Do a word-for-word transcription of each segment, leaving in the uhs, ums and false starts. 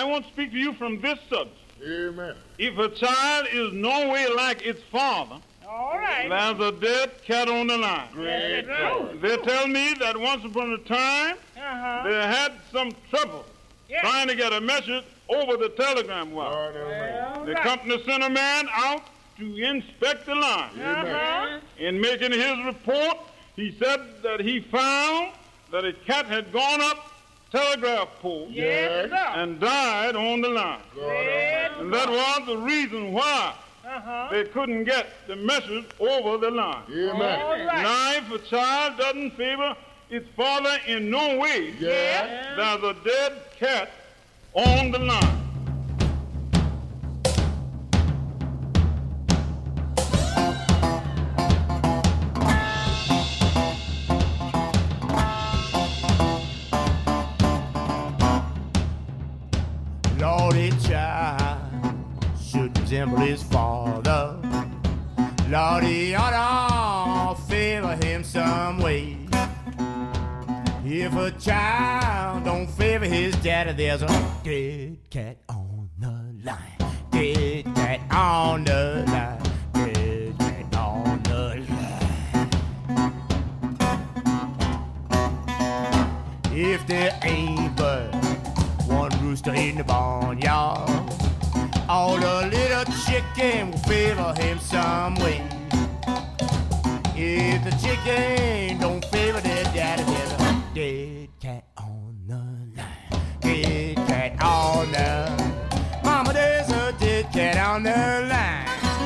I want to speak to you from this subject. Amen. If a child is no way like its father, all right, there's a dead cat on the line. Great. Yes, they tell me that once upon a time, uh-huh. they had some trouble yes. trying to get a message over the telegram wire. Well, the right. company sent a man out to inspect the line. Uh-huh. In making his report, he said that he found that a cat had gone up telegraph pole yes, and died on the line. Yes, and that was the reason why uh-huh. they couldn't get the message over the line. Amen. Right. Now, if a child doesn't favor its father in no way, yes. there's a dead cat on the line. Lordy child should resemble his father. Lordy ought to favor him some way. If a child don't favor his daddy, there's a dead cat on the line. Dead cat on the line. Dead cat on the line. If there ain't but one rooster in the barnyard, all the little chicken will favor him some way. If the chicken don't favor their daddy, there's a dead cat on the line. Dead cat on the line. Mama, there's a dead cat on the line.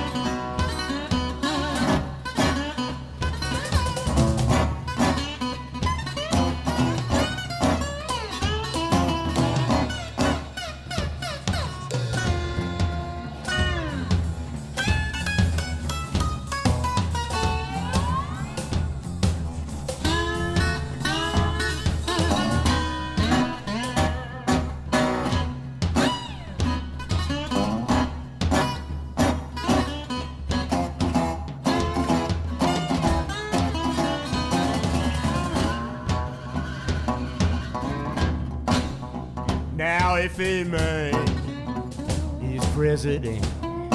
Now if a man is president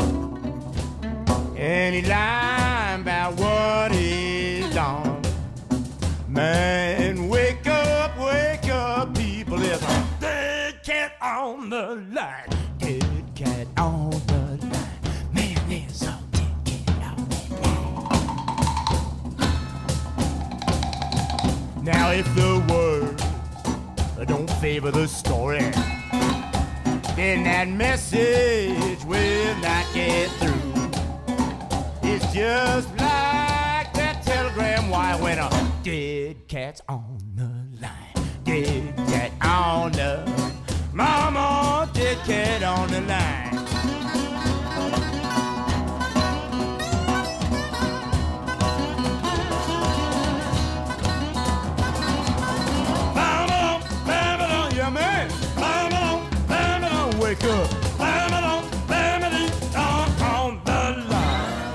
and he lying about what he's done, man, wake up, wake up, people, there's a dead cat on the line. Dead cat on the line. Man, there's a dead cat on the line. Now if the words don't favor the story, then that message will not get through. It's just like that telegram wire when a dead cat's on the line. Dead cat on the line. Mama, dead cat on the line. Wake up, bam it on, bam it on, on the line.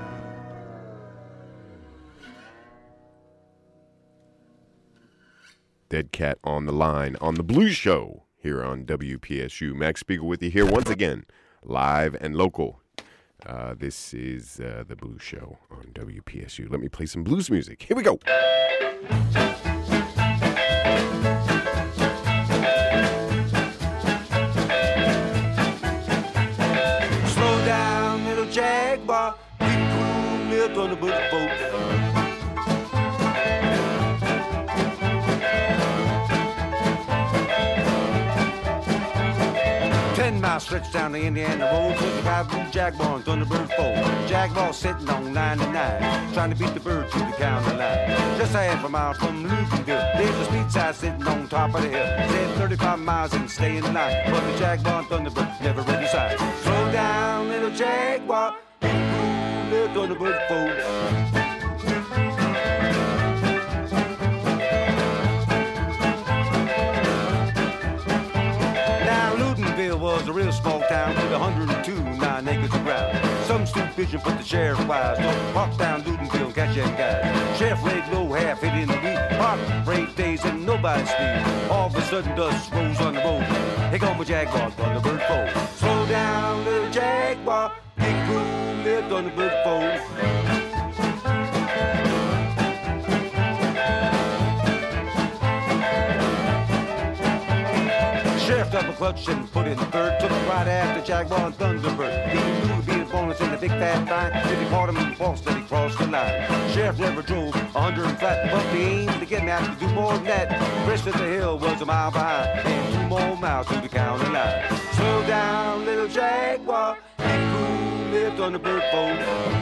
Dead Cat on the Line on the Blues Show here on W P S U. Max Spiegel with you here once again, live and local. Uh, this is uh, the Blues Show on W P S U. Let me play some blues music. Here we go. Jaguar, we cool milk on the bush boat. Ten miles stretch down the Indiana road with the five blue Jaguar and Thunderbird four. Jaguar sitting on ninety-nine, trying to beat the bird to the county line. Just half a mile from Luganville, there's a speed side sitting on top of the hill. Said thirty-five miles and stay in the night, but the Jaguar and Thunderbird never really decide. Slow down, little Jaguar, be cool, little Thunderbird fool. Was a real small town with one hundred two, nine acres of ground. Some stupid pigeon put the sheriff's wise. Don't walk down Ludenville and catch that guy. Sheriff laid low, half hit in the weed. Hot, brave days and nobody's speed. All of a sudden dust rose on the road. Here come a Jaguar, Thunderbird four. Slow down, little Jaguar. Get cool, little Thunderbird four. Sheriff double clutch and put in the third. Took it right after Jaguar and Thunderbird. He knew to be a bonus in the big fat fine. If he caught him in the false, then he crossed the line. Sheriff never drove a hundred and flat, but he aimed to get me out to do more than that. Crest of the hill was a mile behind, and two more miles to the county line. Slow down, little Jaguar. Get cool, little Thunderbird four.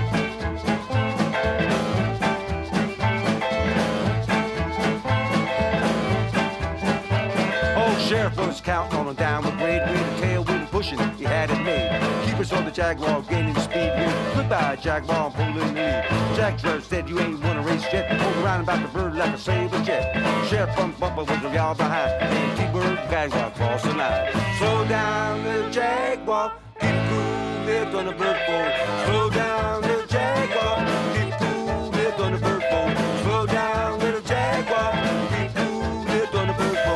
Sheriff was counting on a downward grade with a tailwind pushing, he had it made. Keepers on the Jaguar gaining speed with goodbye Jaguar pulling the lead. Jack Driver said you ain't won a race yet, pulled around about the bird like a saber jet. Sheriff front bumper was a yard behind, and T-Bird Jaguar crossed the line. Slow down little Jaguar, keep cool, little Thunderbird four. Slow down little Jaguar, keep cool, little Thunderbird four. Slow down little Jaguar, keep cool, little Thunderbird four.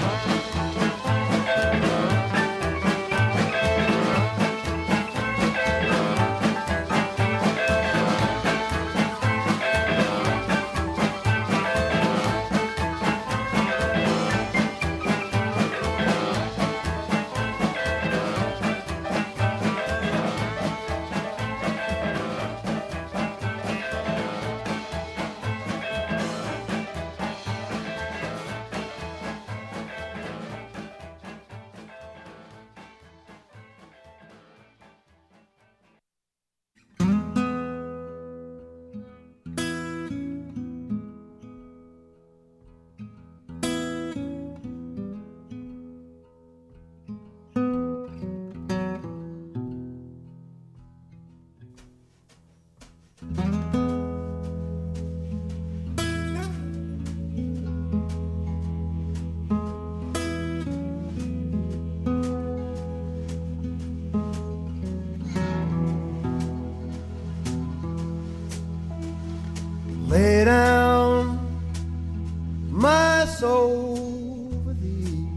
Lay down my soul for thee,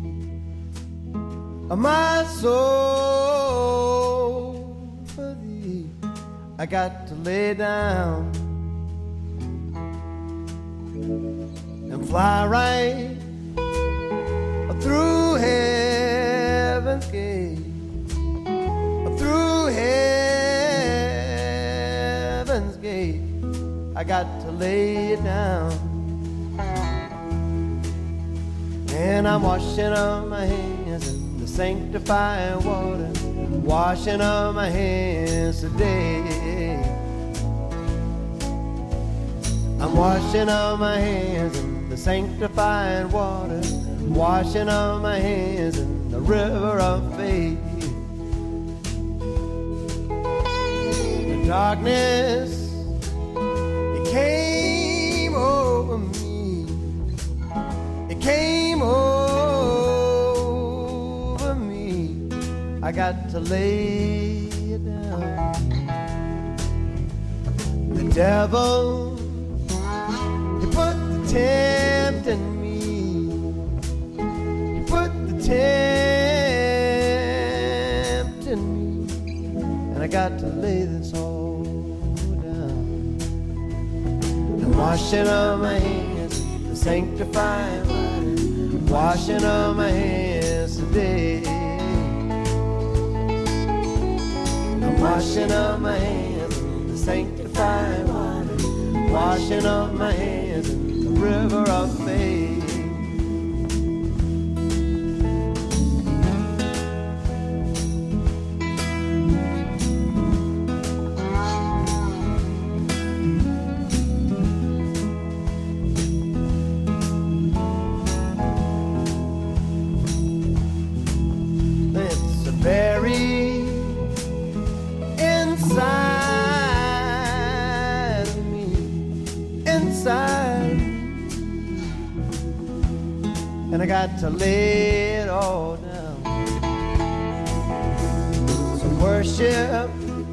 my soul for thee. I got to lay down and fly right through heaven's gate, through heaven's gate. I got to lay it down, and I'm washing up my hands in the sanctifying water, washing up my hands today. I'm washing up my hands in the sanctifying water, washing up my hands in the river of faith. The darkness came over me, it came over me. I got to lay it down. The devil, he put the tempt in me, he put the tempt in me, and I got to lay this all. Washing up my hands, the sanctifying water, washing up my hands today. I'm washing up my hands, the sanctifying water, washing up my hands in the river of faith. And I got to lay it all down. So worship,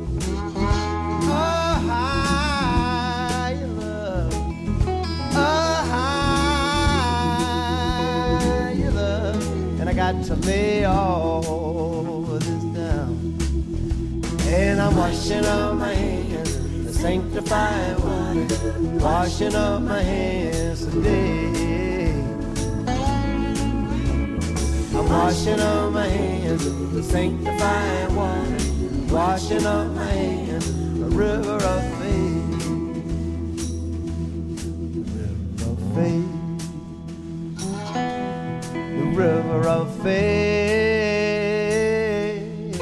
oh higher love, oh higher love. And I got to lay all this down. And I'm washing up my hands in the sanctified water, washing up my hands today. I'm washing up my hands in the sanctified water, washing up my hands, a river of faith, river of faith. The river of faith,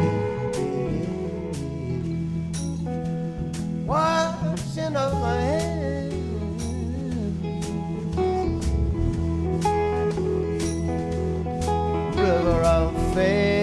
washing up my hands, river of faith.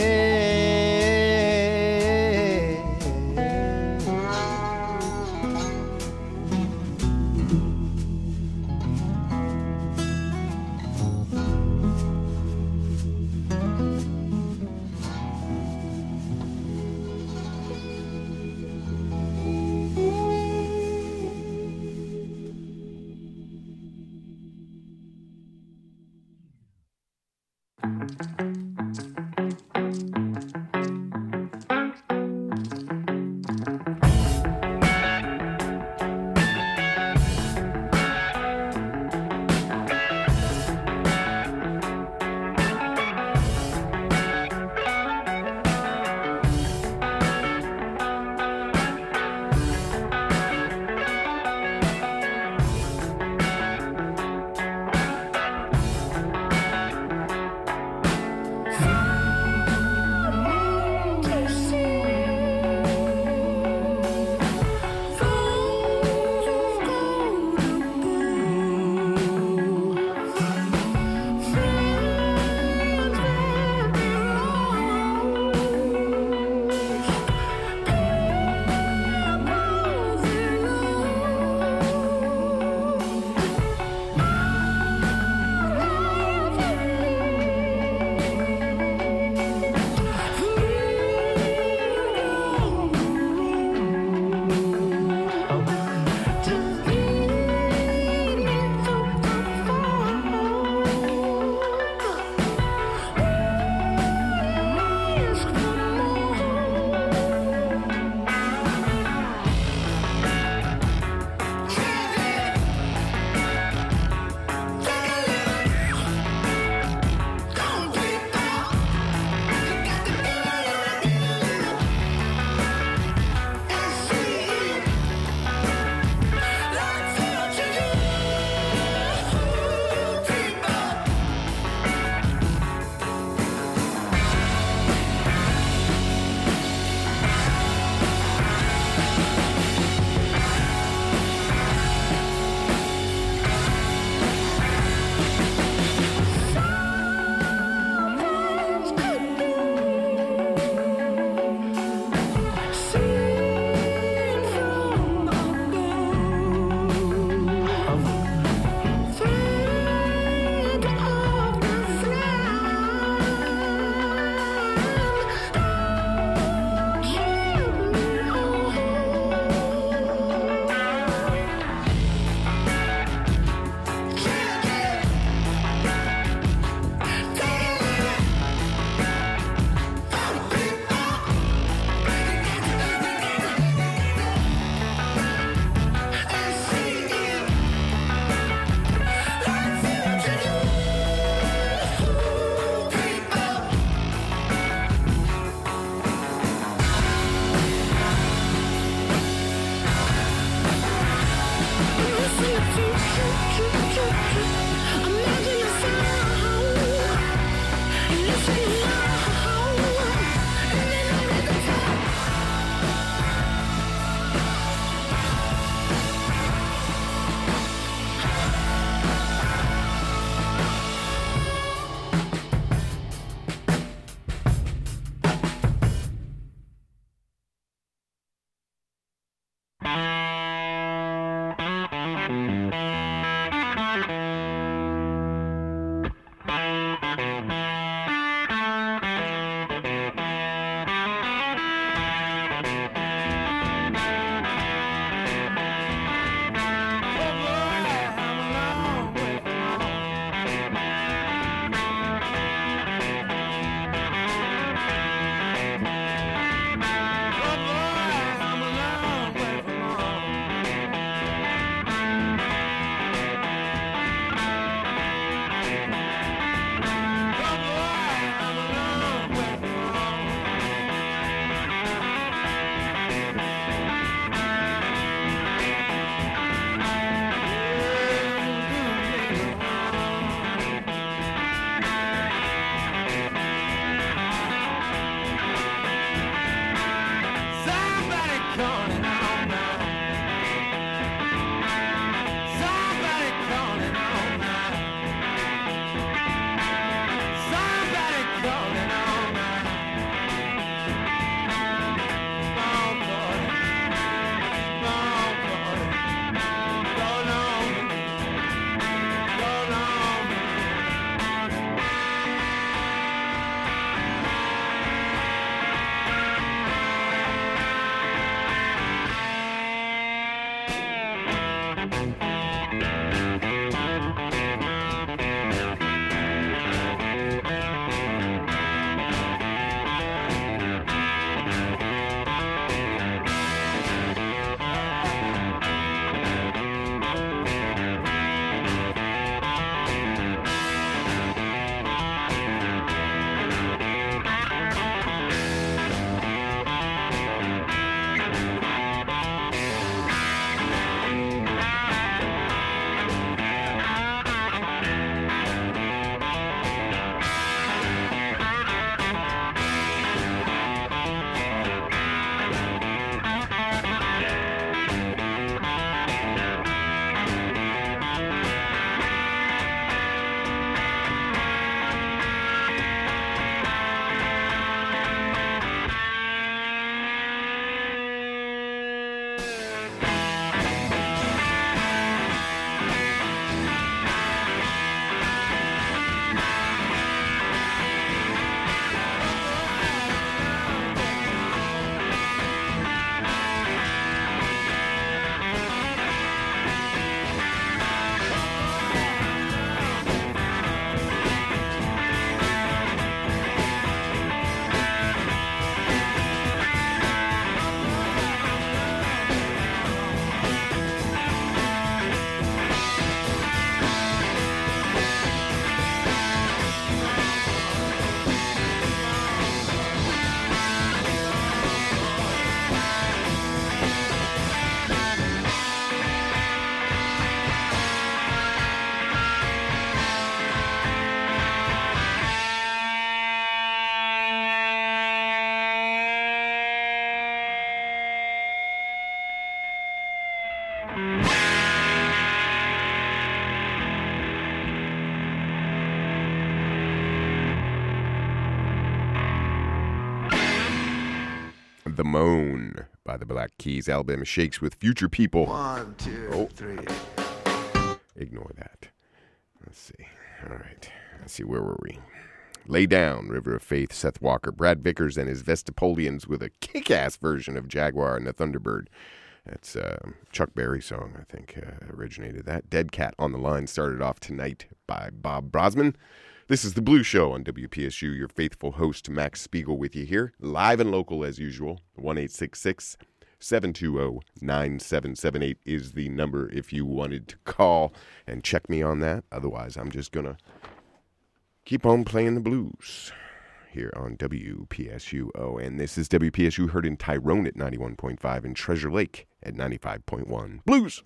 The Moan by the Black Keys. Alabama Shakes with Future People. One, two, Oh. three. Ignore that. Let's see. All right. Let's see. Where were we? Lay Down, River of Faith, Seth Walker, Brad Vickers and his Vestipolians with a kick-ass version of Jaguar and the Thunderbird. That's a uh, Chuck Berry song, I think, uh, originated that. Dead Cat on the Line started off tonight by Bob Brosman. This is The Blues Show on W P S U. Your faithful host, Max Spiegel, with you here, live and local as usual. one eight six six, seven two zero, nine seven seven eight is the number if you wanted to call and check me on that. Otherwise, I'm just going to keep on playing the blues here on W P S U. Oh, and this is W P S U, heard in Tyrone at ninety-one point five and Treasure Lake at ninety-five point one. Blues!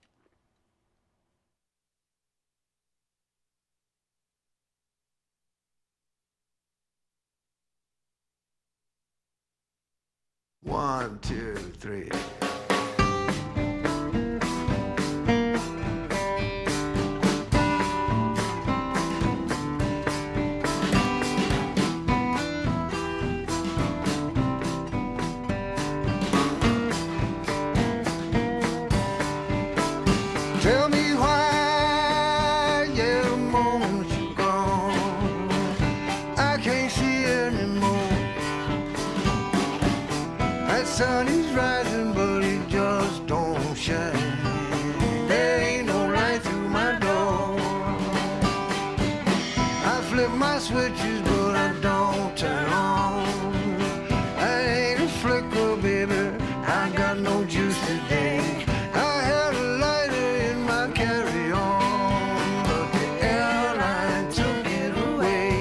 One, two, three. Tell me why, yeah, the moment you're gone, I can't see anymore. That sun is rising, but it just don't shine. There ain't no light through my door. I flip my switches, but I don't turn on. I ain't a flicker, baby, I got no juice today. I had a lighter in my carry-on, but the airline took it away.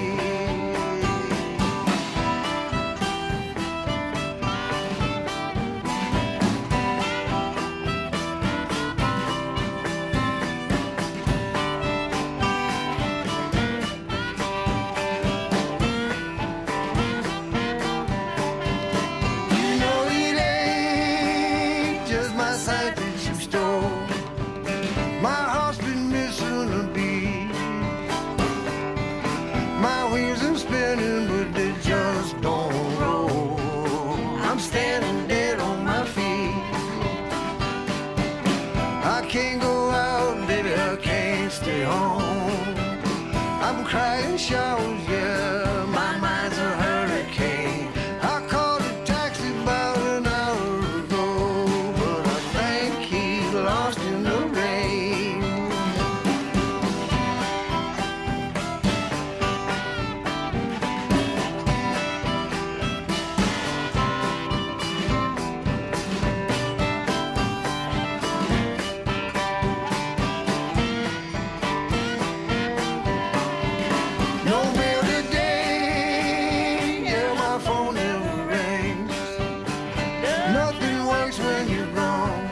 You know it ain't just my sight that you stole. My heart's been missing a beat. My wheels are spinning, but they just don't roll. I'm standing dead on my feet. I can't go out, baby, I can't stay home. I'm crying showers, yeah, my mind's a hurricane. I called a taxi about an hour ago, but I think he's lost in the rain. No mail today, yeah, my phone never rings. Nothing works when you're gone.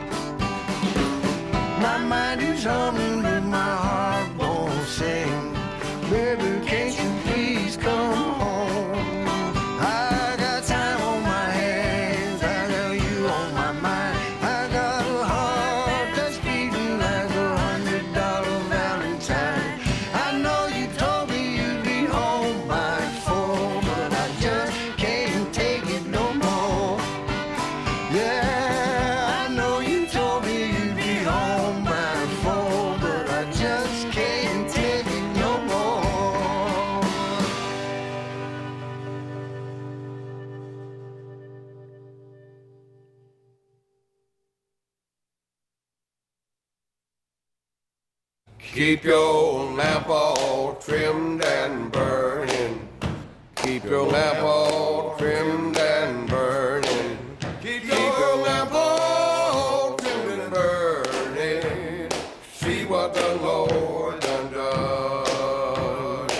My mind is humming, but my heart won't sing. Baby, can't you please come home? I got time on my hands, I got you on my mind. I got a heart that's beating like a hundred dollar Valentine. I know you told me you'd be home by four, but I just can't take it no more. Yeah, I know you told me you'd be home by four, but I just can't take it no more. Keep your lamp all trimmed and burning. Keep your lamp all trimmed and burning. Keep your lamp all trimmed and burning. See what the Lord done done.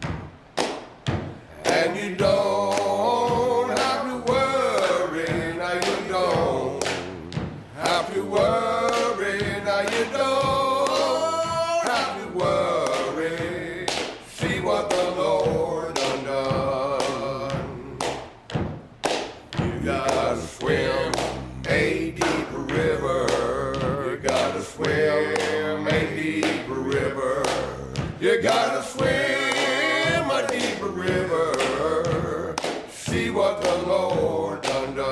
And you don't have to worry, now you don't have to worry, now you don't have to worry. See what the Lord done done. You gotta swim a deep river. You gotta swim a deep river. You gotta swim a deep river. See what the Lord done done.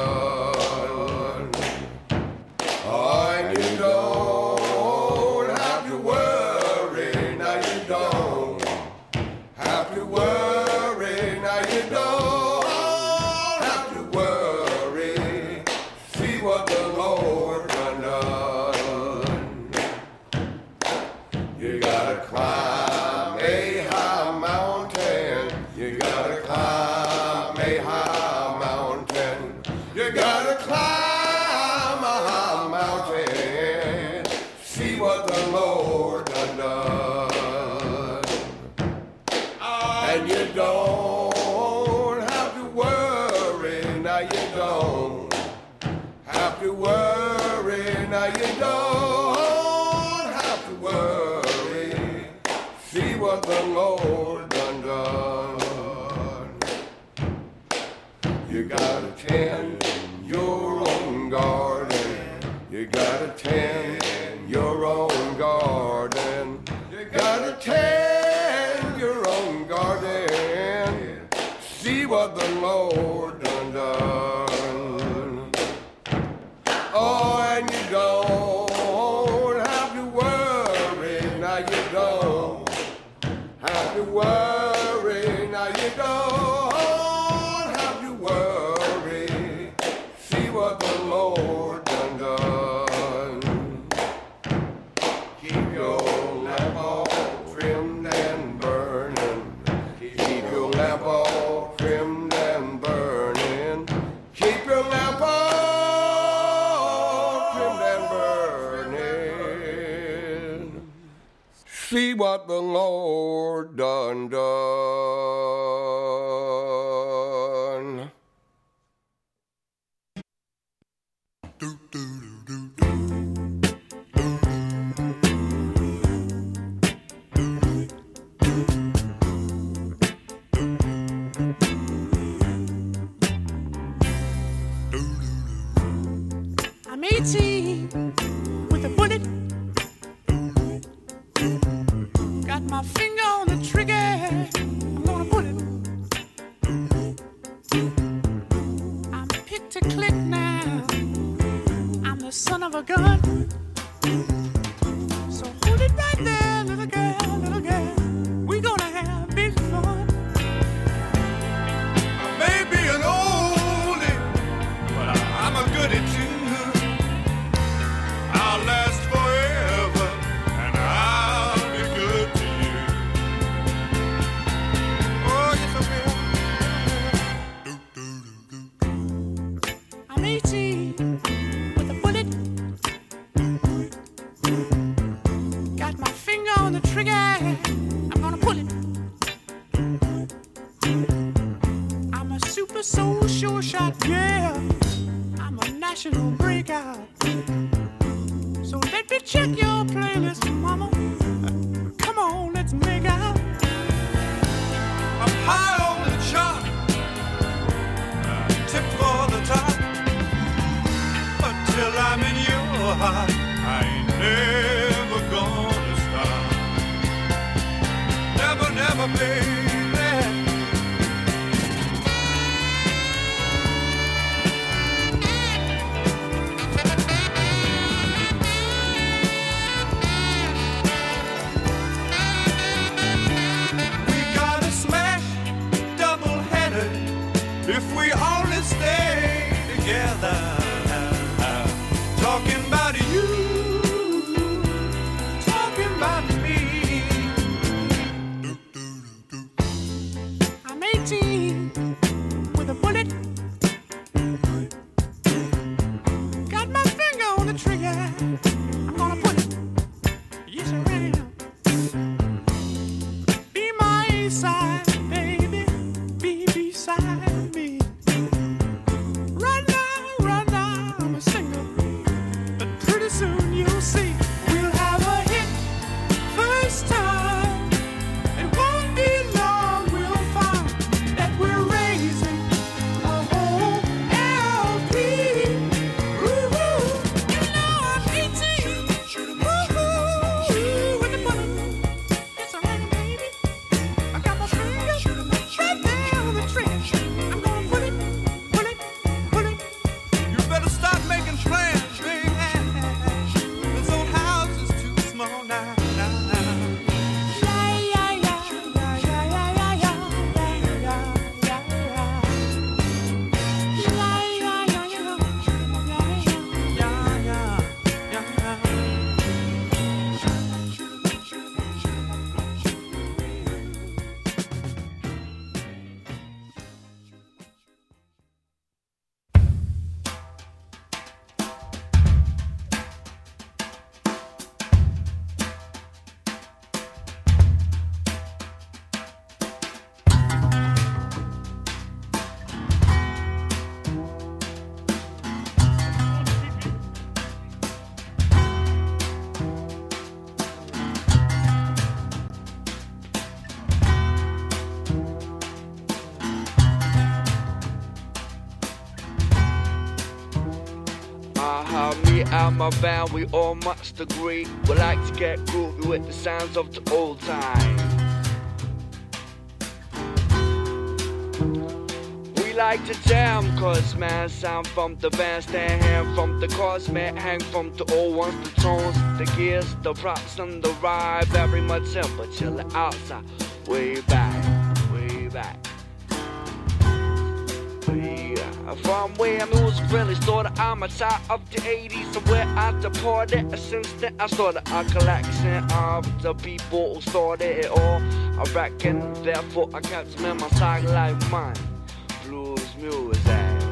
you don't have to worry. See what the Lord done done. You gotta climb a high mountain. You gotta climb a high mountain. You gotta climb a high mountain. See what the Lord done done. And you don't have to worry. Now you don't have to worry. Now you don't have to worry. See what the Lord done done. You gotta tend your own garden. You gotta tend your own garden. You gotta tend your own garden. See what the Lord done done. Oh, and you don't have to worry. Now you don't have to worry. Now you don't have to worry. See what the Lord done done. Keep your lamp all trimmed and burning. Keep your lamp all trimmed and burning. Keep your lamp all trimmed and burning. See what the Lord done done. I'm eighteen with a bullet. Got my finger on the trigger. I'm gonna pull it. I'm picked to click now. I'm the son of a gun. So hold it right there, little girl, little girl. We're gonna have big fun. I may be an oldie, but I'm a goodie too. I'll last forever, and I'll be good to you. Oh, yes, I will. I'm eighteen with a bullet. Got my finger on the trigger. I'm gonna pull it. I'm a super soul sure shot, yeah. I'm a national breakout. So let me check your playlist, mama. Come on, let's make out. I'm high on the chart, tip for the top. Until I'm in your heart, I ain't never gonna stop. Never, never, baby. We gotta smash double-headed if we only stay together. Talking about you, talking about me. I'm eighteen with a bullet. Got my finger on the trigger. I'm gonna pull it. Yes, I am. Be my side, baby. Be beside me. Right now, right Me and my band, we all must agree. We like to get groovy with the sounds of the old time. We like to jam, cause man, sound from the bandstand, hand from the cars, man, hang from the old ones, the tones, the gears, the props, and the ride. Very much simple, chillin' outside, way back, way back. From where music really started, I'm a top of the eighties. So where I departed, since then I started a collection of the people who started it all. I reckon, therefore I kept them in my side like mine. Blues music,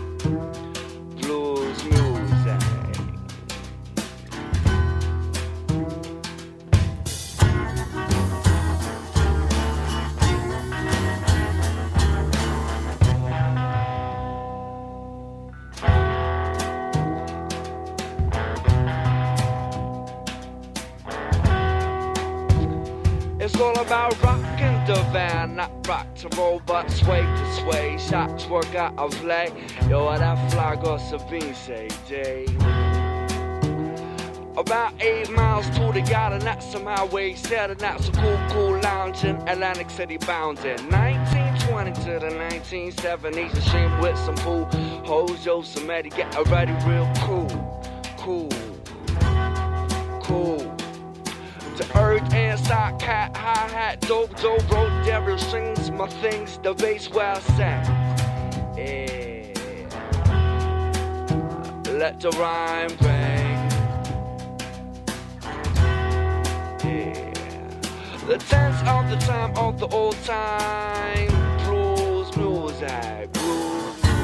blues music. It's all about rockin' the van, not rock to roll, but sway to sway. Shots work out of play. Yo, what that fly girl Sabine say, Jay? About eight miles to the yard, and that's some highway set, and that's a cool, cool lounging, Atlantic City bounding. nineteen twenty to the nineteen seventies, a shame with some pool. Hoes, yo, somebody get ready real cool, cool, cool. The earth and side cat, hi-hat, dope, dope, road, devil sings my things, the bass where I sang. Yeah. Let the rhyme bang. Yeah. The tense of the time of the old time. Blues, music, blues.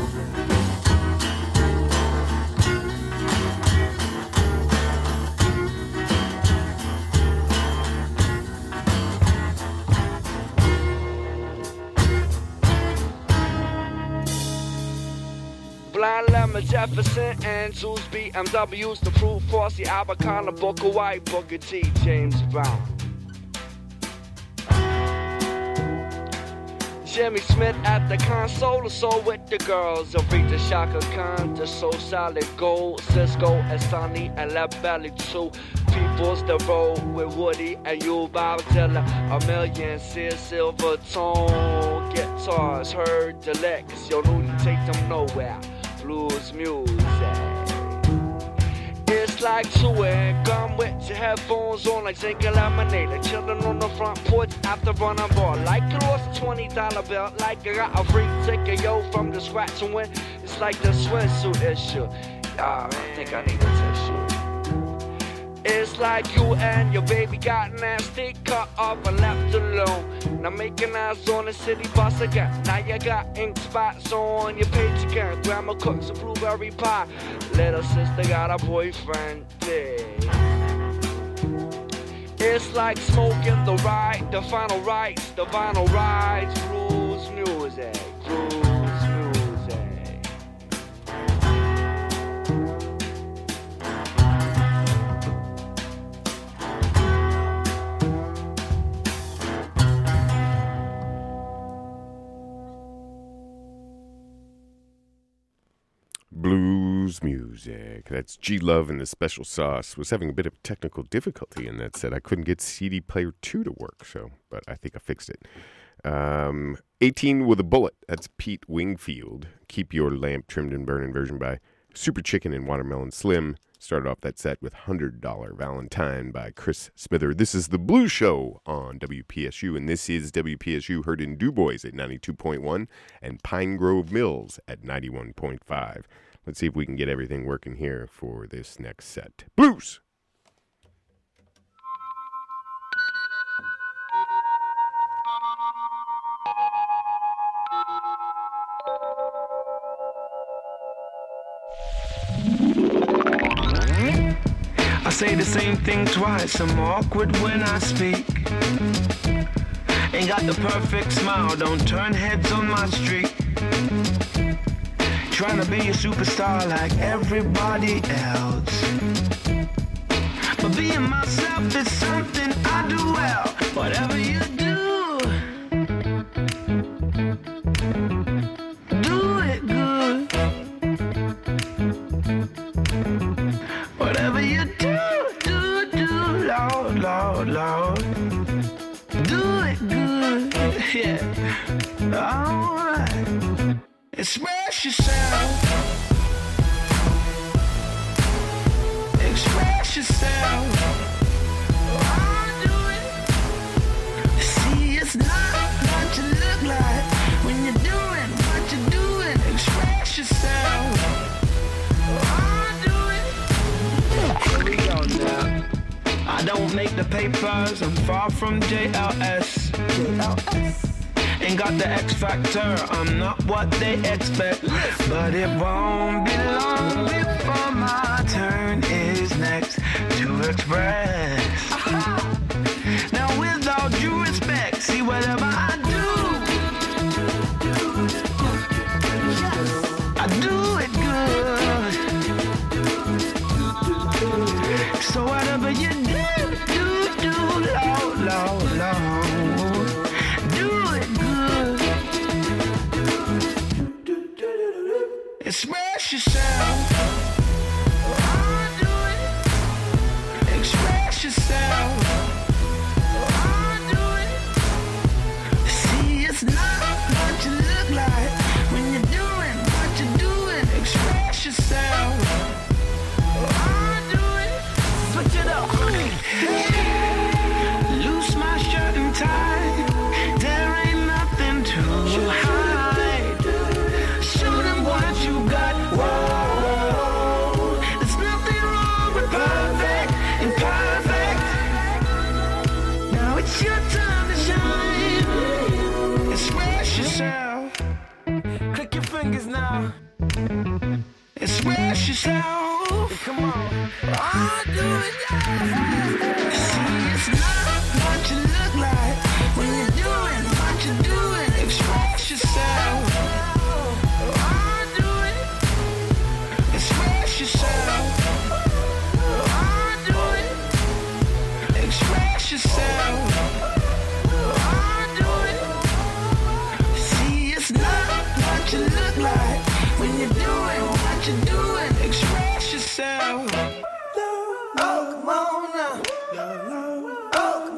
Blind Lemon, Jefferson, and Zeus, B M Ws, the Proof Force, the Abacana, Booker White, Booker T, James Brown. Jimmy Smith at the console, the soul with the girls. Aretha, Shaka Khan, the Soul Solid Gold, Cisco and Sonny and Left Belly too. People's the road with Woody and you, Bob Dylan. A million Sid Silver tone guitars, heard the licks. Yo, Looney take them nowhere. Blues music. It's like chewing gum with your headphones on, like drinking lemonade, like chilling on the front porch after running ball. Like you lost a twenty dollar bill, like you got a free ticket, yo, from the scratch and win. It's like the swimsuit issue. Ah, man, I think I need a tissue. It's like you and your baby got nasty, cut off and left alone. Now making eyes on the city bus again. Now you got ink spots on your page again. Grandma cooks a blueberry pie. Little sister got a boyfriend, yeah. It's like smoking the ride, the final rites, the vinyl rides. Blues music, blues music. Blues music. That's G Love and the Special Sauce. Was having a bit of technical difficulty in that set. I couldn't get C D Player two to work, so but I think I fixed it. Um, eighteen with a Bullet. That's Pete Wingfield. Keep Your Lamp Trimmed and Burning version by Super Chicken and Watermelon Slim. Started off that set with one hundred dollar Valentine by Chris Smither. This is the Blues Show on W P S U, and this is W P S U heard in Du Bois at ninety-two point one and Pine Grove Mills at ninety-one point five. Let's see if we can get everything working here for this next set. Blues! I say the same thing twice, I'm awkward when I speak. Ain't got the perfect smile, don't turn heads on my street. Trying to be a superstar like everybody else, but being myself is something I do well. Whatever you do, do it good. Alright. Express yourself. Express yourself. Oh, do it. See, it's not what you look like when you're doing what you're doing. Express yourself. Oh, do it. Here we go now. I don't make the papers, I'm far from J L S. J L S. Ain't got the X factor, I'm not what they expect. But it won't be long before my turn is next to express. Now with all due respect, see whatever I do, I do it good. So whatever you do, do, do, low, low, low, do it good. Express yourself. Oh, do it. Express yourself. Oh, do it. See, it's not what you look like when you're doing what you're doing. Express yourself. Oh, do it. Switch it up. Hey. Loose my shirt and tie. There ain't nothing to hide. Show them what you got. Whoa. There's nothing wrong with perfect, imperfect. Now it's your time to shine. Express yourself. Click your fingers now. Express yourself. Come on. I'll do it. See, it's not what you look like when you're doing what you're doing. Express yourself. I'll do it. Express yourself. I'll do it. Express yourself. I'll do it. See, it's not what you look like when you're doing what you're doing. Express yourself. Oh, come on now. Oh, come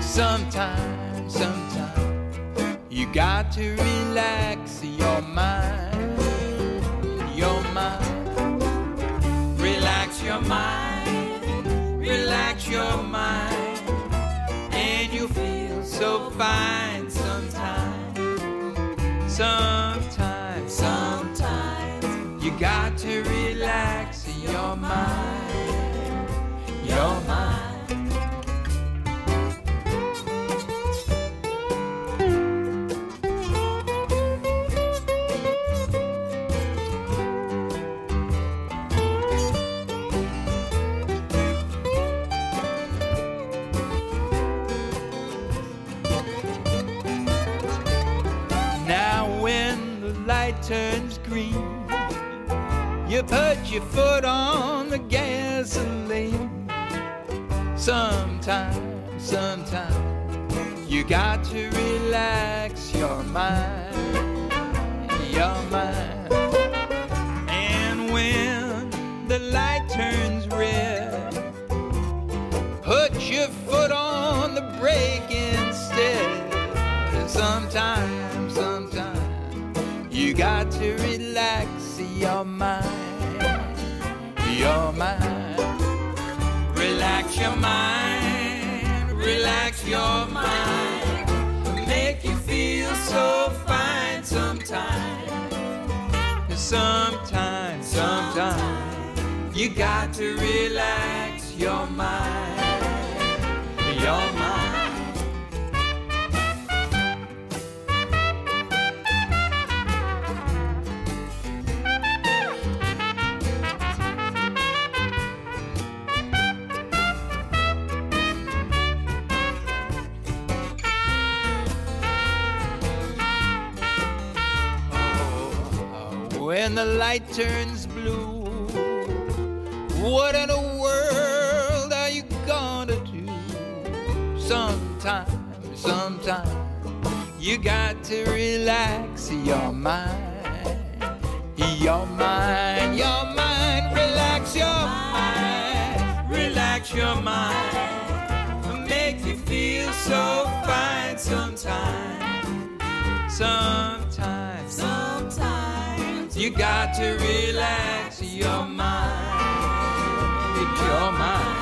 Sometimes, sometimes you got to relax your mind, your mind. Relax your mind, relax your mind, and you feel so fine sometimes. Sometimes, sometimes you got to relax your mind, your mind. Turns green, you put your foot on the gasoline. Sometimes, sometimes you got to relax your mind, your mind. And when the light turns red, put your foot on the brake instead. And sometimes, sometimes you got to relax your mind, your mind. Relax your mind, relax your mind. Make you feel so fine sometimes. Sometimes, sometimes you got to relax your mind, your mind. When the light turns blue, what in the world are you gonna do? Sometimes, sometimes you got to relax your mind, your mind, your mind. Relax your mind, relax your mind. Make you feel so fine sometimes, sometimes, sometimes. You got to relax your mind, your mind.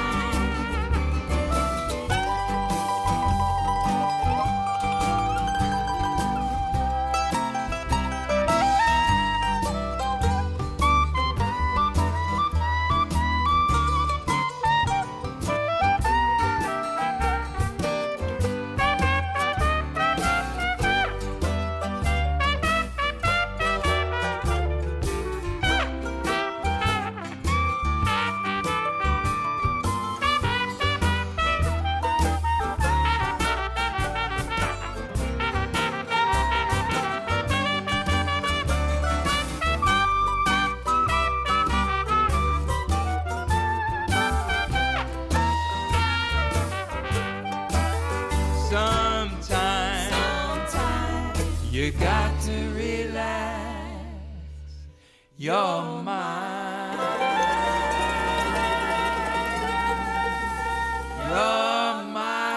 You got to relax your mind, your mind.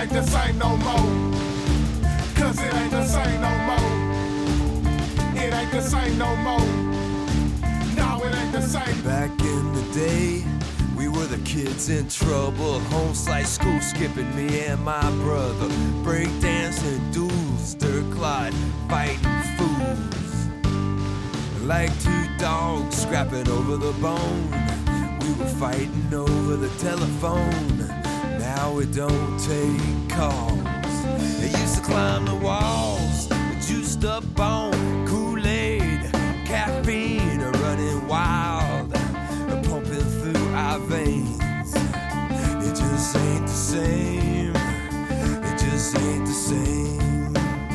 ain't the same no more. Cause it ain't the same no more. It ain't the same no more. No, it ain't the same. Back in the day, we were the kids in trouble. Home slice school skipping, me and my brother. Break dancing, duels, Dirk Clyde, fighting fools. Like two dogs scrapping over the bone. We were fighting over the telephone. Now we don't take calls. They used to climb the walls, juiced up on Kool-Aid, caffeine running wild, pumping through our veins. It just ain't the same. It just ain't the same.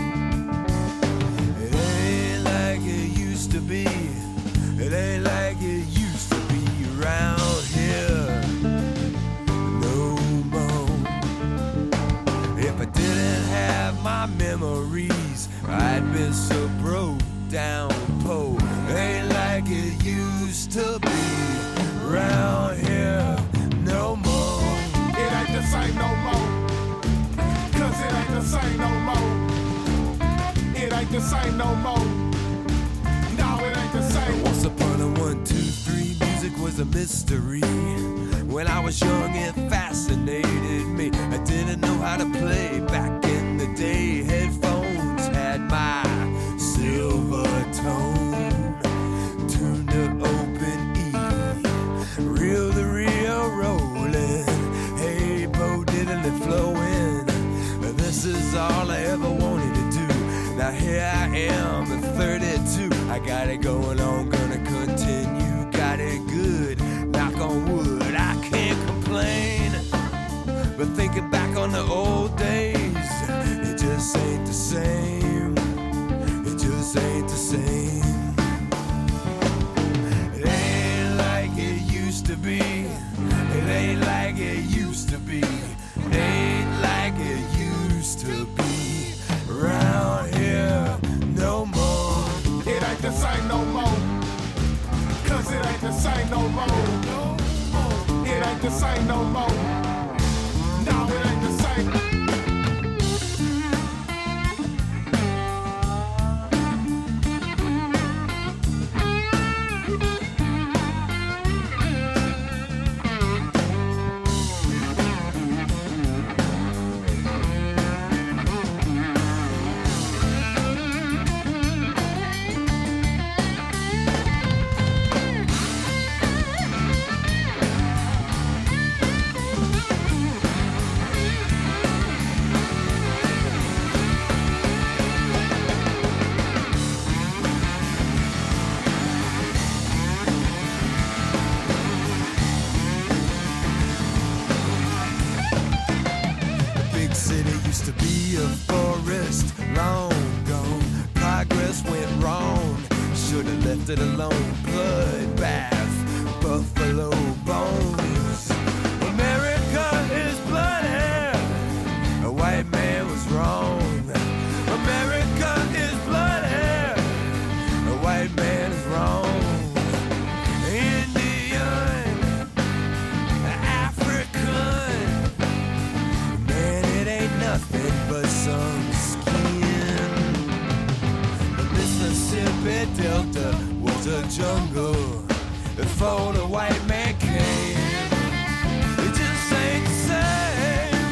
It ain't like it used to be. It ain't like it used to be around here no more. If I didn't have my memories, I'd been so broke down poor. Ain't like it used to be around here no more. It ain't the same no more. Cause it ain't the same no more. It ain't the same no more. No, it ain't the same. Once upon a one, two, three, music was a mystery. When I was young, it fascinated me. I didn't know how to play back in the day. Headphones had my silver tone. Tune to open E. Reel the reel rolling. Hey, Bo diddly flowing. This is all I ever wanted to do. Now here I am at thirty-two. I got it going on, gonna continue. Got it good, knock on wood. I can't complain. But thinking back on the old days, it just ain't the same. It just ain't the same. It ain't like it used to be. It ain't like it used to be. It ain't like it used to be around here no more. It ain't the same no more. Cause it ain't the same no more. It ain't the same no more. No, it ain't the same. It alone, bloodbath, buffalo bones. America is bloody. A white man was wrong. America is bloody. A white man is wrong. Indian, African. Man, it ain't nothing but some skin. The Mississippi Delta was a jungle before the white man came. It just ain't the same.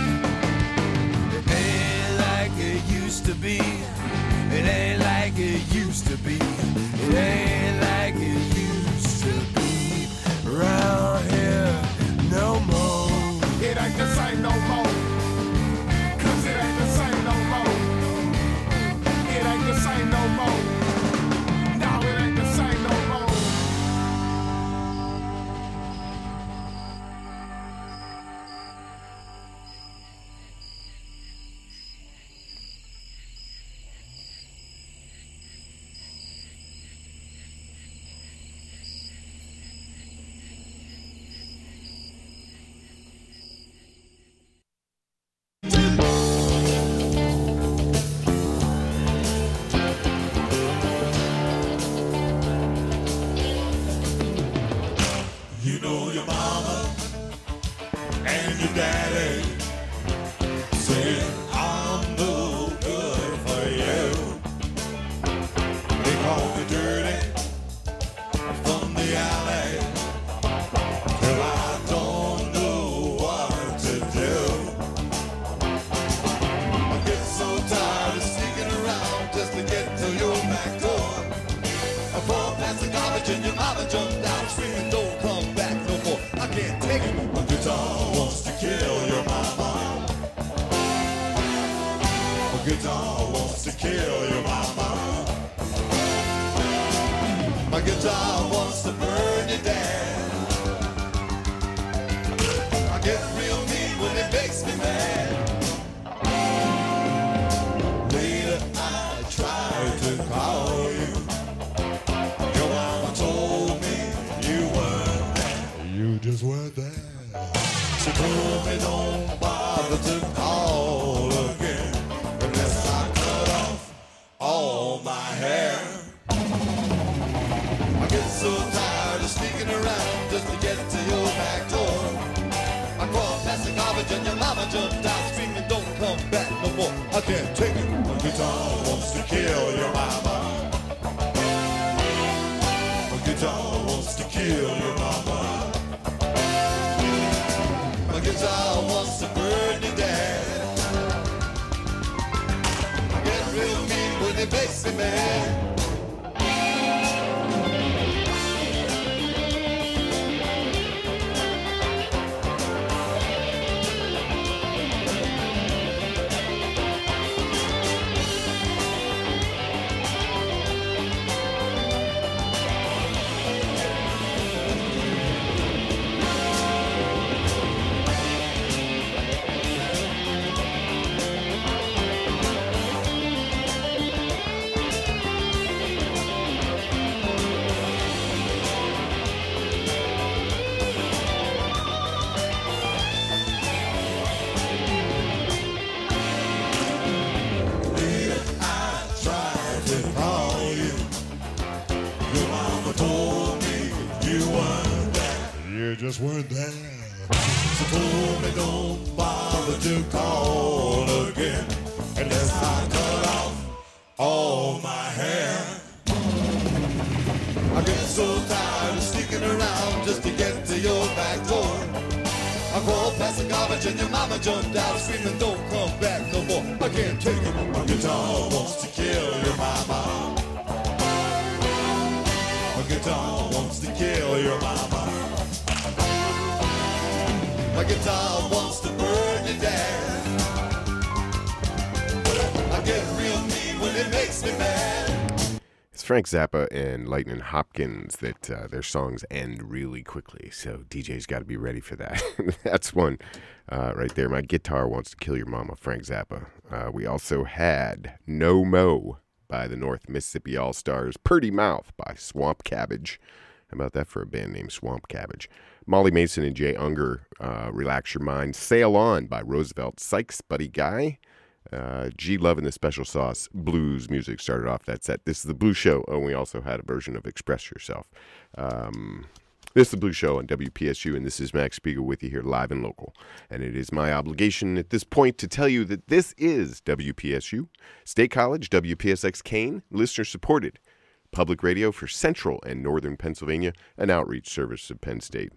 It ain't like it used to be. It ain't like it used to be. It ain't like it used to be around here no more. It ain't the same no more. Cause it ain't the same no more. It ain't the same no more. call me dirty from the alley till I don't know what to do. I get so tired of sneaking around just to get to your back door. I fall past the garbage and your mama jumped out screaming, don't come back no more. I can't take it. My guitar wants to kill your mama. My guitar wants to kill your mama. My guitar wants to burn you down. I get real mean when it makes me mad. Later I tried to call you. Your mama told me you weren't there. You just weren't there. She told me don't bother to call again unless I cut off all my hair. I get so tired of sneaking around just to get to your back door. I crawled past the garbage and your mama jumped out screaming, don't come back no more. I can't take it. My guitar wants to kill your mama. My guitar wants to kill your mama. My guitar wants to burn you down. I get real mean when it makes me mad. Just weren't there. She told me don't bother to call again unless I cut off all my hair. I get so tired of sneaking around just to get to your back door. I crawled past the garbage and your mama jumped out screaming, don't come back no more. I can't take it. My guitar wants to kill your mama. My guitar wants to kill your mama. My guitar wants to burn you down. I get real mean when it makes me mad. It's Frank Zappa and Lightning Hopkins that uh, their songs end really quickly, so D J's got to be ready for that. That's one uh, right there. My guitar wants to kill your mama, Frank Zappa. Uh, we also had No Mo by the North Mississippi All-Stars, Purty Mouth by Swamp Cabbage. How about that for a band named Swamp Cabbage? Molly Mason and Jay Unger, uh, Relax Your Mind. Sail On by Roosevelt Sykes, Buddy Guy. Uh, G Love and the Special Sauce blues music started off that set. This is The Blues Show. Oh, and we also had a version of Express Yourself. Um, this is The Blues Show on W P S U, and this is Max Spiegel with you here live and local. And it is my obligation at this point to tell you that this is W P S U, State College, W P S X Kane, listener-supported. Public radio for Central and Northern Pennsylvania, an outreach service of Penn State.